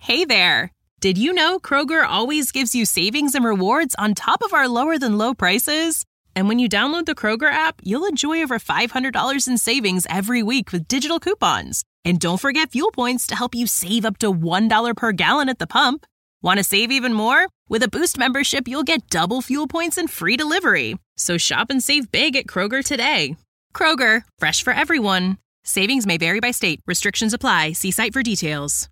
Hey there! Did you know Kroger always gives you savings and rewards on top of our lower-than-low prices? And when you download the Kroger app, you'll enjoy over $500 in savings every week with digital coupons. And don't forget fuel points to help you save up to $1 per gallon at the pump. Want to save even more? With a Boost membership, you'll get double fuel points and free delivery. So shop and save big at Kroger today. Kroger, fresh for everyone. Savings may vary by state. Restrictions apply. See site for details.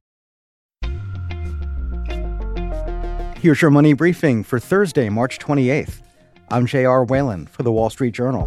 Here's your money briefing for Thursday, March 28th. I'm J.R. Whalen for The Wall Street Journal.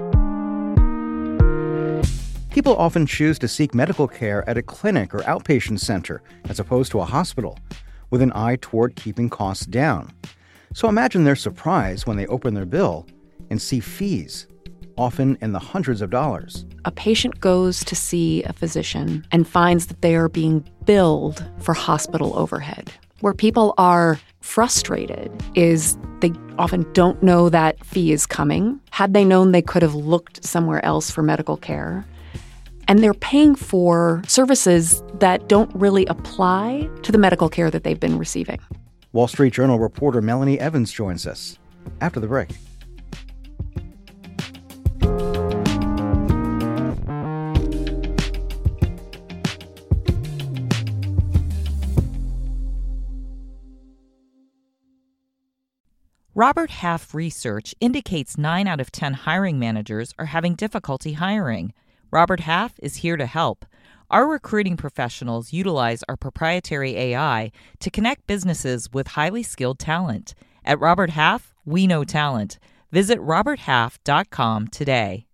People often choose to seek medical care at a clinic or outpatient center as opposed to a hospital, with an eye toward keeping costs down. So imagine their surprise when they open their bill and see fees, often in the hundreds of dollars. A patient goes to see a physician and finds that they are being billed for hospital overhead. Where people are frustrated is they often don't know that fee is coming. Had they known, they could have looked somewhere else for medical care. And they're paying for services that don't really apply to the medical care that they've been receiving. Wall Street Journal reporter Melanie Evans joins us after the break. Robert Half research indicates 9 out of 10 hiring managers are having difficulty hiring. Robert Half is here to help. Our recruiting professionals utilize our proprietary AI to connect businesses with highly skilled talent. At Robert Half, we know talent. Visit roberthalf.com today.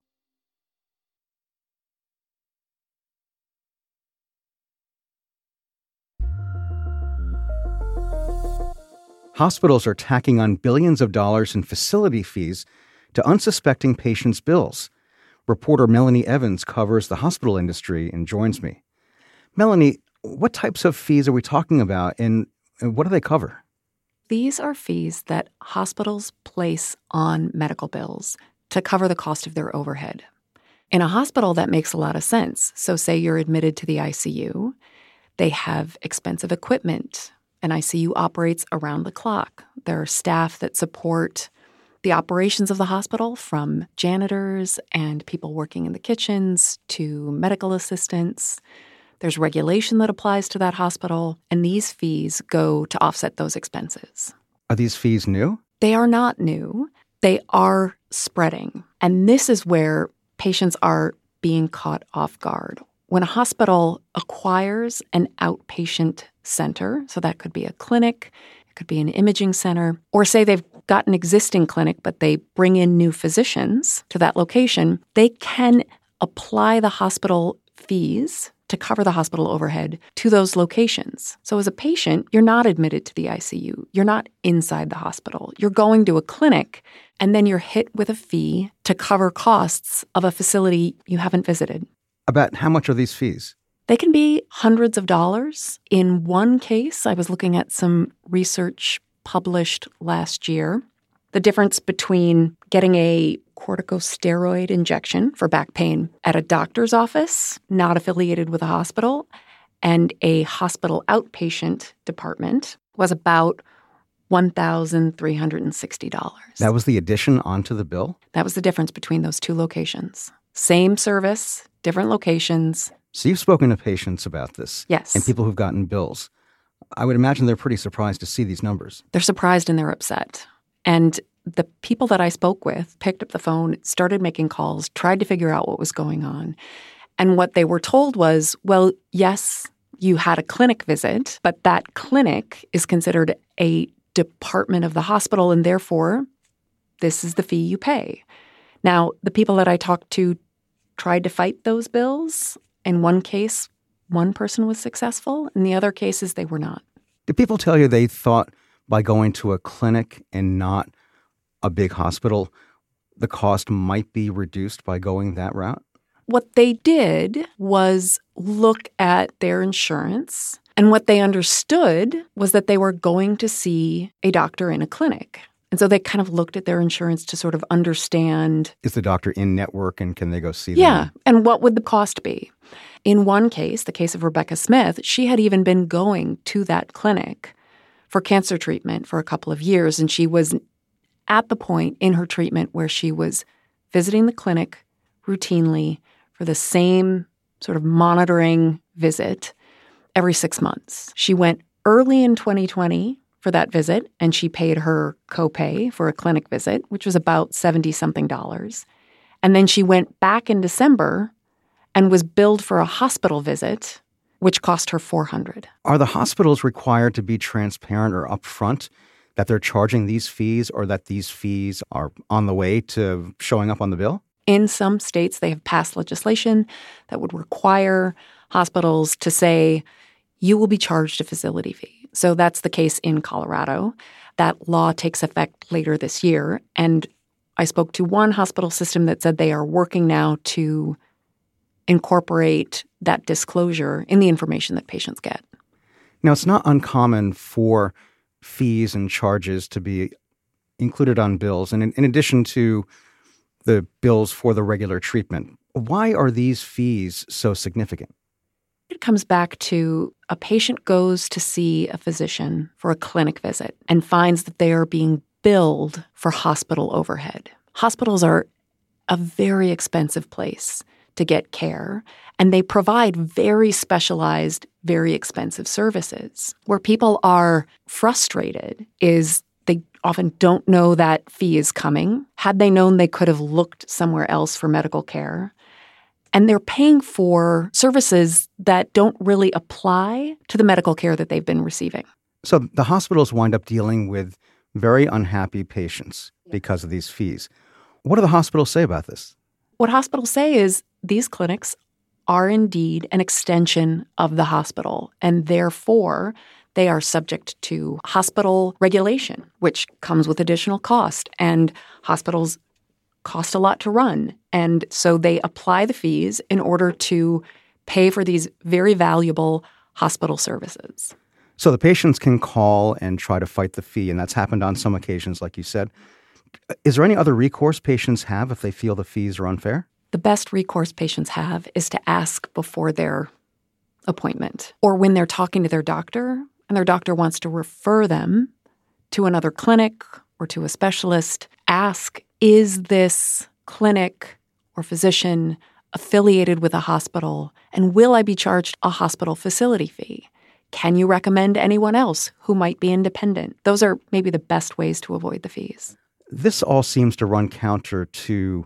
Hospitals are tacking on billions of dollars in facility fees to unsuspecting patients' bills. Reporter Melanie Evans covers the hospital industry and joins me. Melanie, what types of fees are we talking about, and what do they cover? These are fees that hospitals place on medical bills to cover the cost of their overhead. In a hospital, that makes a lot of sense. So say you're admitted to the ICU. They have expensive equipment. An ICU operates around the clock. There are staff that support the operations of the hospital, from janitors and people working in the kitchens to medical assistants. There's regulation that applies to that hospital, and these fees go to offset those expenses. Are these fees new? They are not new. They are spreading. And this is where patients are being caught off guard. When a hospital acquires an outpatient center, so that could be a clinic, it could be an imaging center, or say they've got an existing clinic, but they bring in new physicians to that location, they can apply the hospital fees to cover the hospital overhead to those locations. So as a patient, you're not admitted to the ICU. You're not inside the hospital. You're going to a clinic, and then you're hit with a fee to cover costs of a facility you haven't visited. About how much are these fees? They can be hundreds of dollars. In one case, I was looking at some research published last year. The difference between getting a corticosteroid injection for back pain at a doctor's office, not affiliated with a hospital, and a hospital outpatient department was about $1,360. That was the addition onto the bill? That was the difference between those two locations. Same service, different locations. So you've spoken to patients about this. Yes. And people who've gotten bills. I would imagine they're pretty surprised to see these numbers. They're surprised and they're upset. And the people that I spoke with picked up the phone, started making calls, tried to figure out what was going on. And what they were told was, well, yes, you had a clinic visit, but that clinic is considered a department of the hospital, and therefore, this is the fee you pay. Now, the people that I talked to tried to fight those bills. In one case, one person was successful. In the other cases, they were not. Did people tell you they thought by going to a clinic and not a big hospital, the cost might be reduced by going that route? What they did was look at their insurance, and what they understood was that they were going to see a doctor in a clinic. And so they kind of looked at their insurance to sort of understand. Is the doctor in network and can they go see them? Yeah. And what would the cost be? In one case, the case of Rebecca Smith, she had even been going to that clinic for cancer treatment for a couple of years. And she was at the point in her treatment where she was visiting the clinic routinely for the same sort of monitoring visit every 6 months. She went early in 2020 for that visit, and she paid her copay for a clinic visit, which was about $70-something. And then she went back in December and was billed for a hospital visit, which cost her $400. Are the hospitals required to be transparent or upfront that they're charging these fees or that these fees are on the way to showing up on the bill? In some states, they have passed legislation that would require hospitals to say, you will be charged a facility fee. So that's the case in Colorado. That law takes effect later this year. And I spoke to one hospital system that said they are working now to incorporate that disclosure in the information that patients get. Now, it's not uncommon for fees and charges to be included on bills. And in addition to the bills for the regular treatment, why are these fees so significant? It comes back to a patient goes to see a physician for a clinic visit and finds that they are being billed for hospital overhead. Hospitals are a very expensive place to get care, and they provide very specialized, very expensive services. Where people are frustrated is they often don't know that fee is coming. Had they known, they could have looked somewhere else for medical care. And they're paying for services that don't really apply to the medical care that they've been receiving. So the hospitals wind up dealing with very unhappy patients because of these fees. What do the hospitals say about this? What hospitals say is these clinics are indeed an extension of the hospital, and therefore they are subject to hospital regulation, which comes with additional cost, and hospitals cost a lot to run. And so they apply the fees in order to pay for these very valuable hospital services. So the patients can call and try to fight the fee, and that's happened on some occasions, like you said. Is there any other recourse patients have if they feel the fees are unfair? The best recourse patients have is to ask before their appointment or when they're talking to their doctor and their doctor wants to refer them to another clinic or to a specialist. Ask, is this clinic or physician affiliated with a hospital, and will I be charged a hospital facility fee? Can you recommend anyone else who might be independent? Those are maybe the best ways to avoid the fees. This all seems to run counter to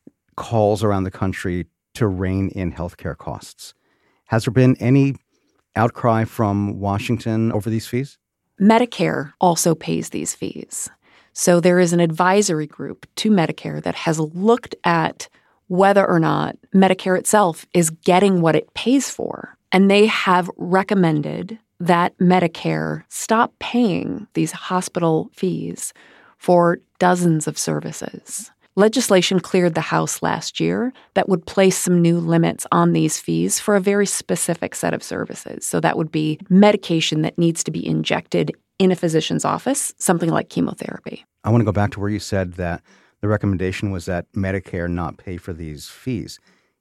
calls around the country to rein in healthcare costs. Has there been any outcry from Washington over these fees? Medicare also pays these fees. So there is an advisory group to Medicare that has looked at whether or not Medicare itself is getting what it pays for. And they have recommended that Medicare stop paying these hospital fees for dozens of services. Legislation cleared the House last year that would place some new limits on these fees for a very specific set of services. So that would be medication that needs to be injected in a physician's office, something like chemotherapy. I want to go back to where you said that the recommendation was that Medicare not pay for these fees.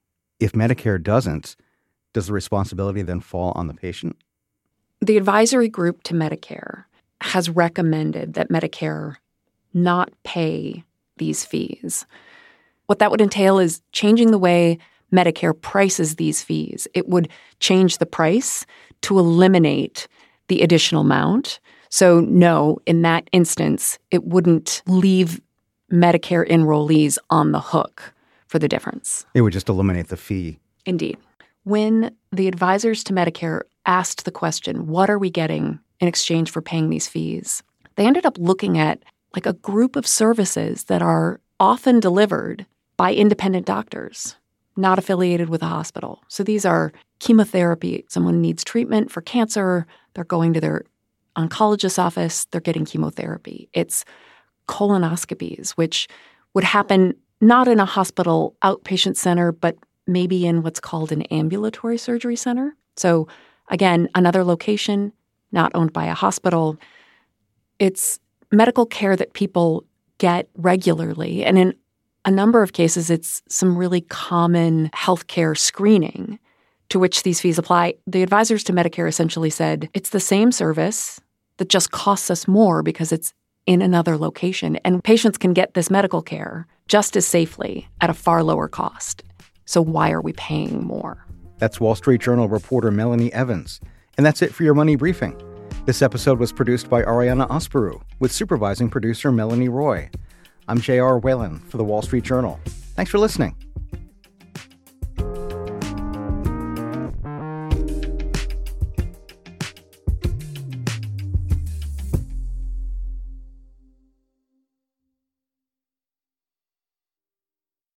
If Medicare doesn't, does the responsibility then fall on the patient? The advisory group to Medicare has recommended that Medicare not pay these fees. What that would entail is changing the way Medicare prices these fees. It would change the price to eliminate the additional amount. So no, in that instance, it wouldn't leave Medicare enrollees on the hook for the difference. It would just eliminate the fee. Indeed. When the advisors to Medicare asked the question, what are we getting in exchange for paying these fees? They ended up looking at like a group of services that are often delivered by independent doctors, not affiliated with a hospital. So these are chemotherapy. Someone needs treatment for cancer. They're going to their oncologist's office. They're getting chemotherapy. It's colonoscopies, which would happen not in a hospital outpatient center, but maybe in what's called an ambulatory surgery center. So again, another location, not owned by a hospital. It's medical care that people get regularly. And in a number of cases, it's some really common healthcare screening to which these fees apply. The advisors to Medicare essentially said, it's the same service that just costs us more because it's in another location. And patients can get this medical care just as safely at a far lower cost. So why are we paying more? That's Wall Street Journal reporter Melanie Evans. And that's it for your Money Briefing. This episode was produced by Ariana Asparu, with supervising producer Melanie Roy. I'm J.R. Whalen for The Wall Street Journal. Thanks for listening.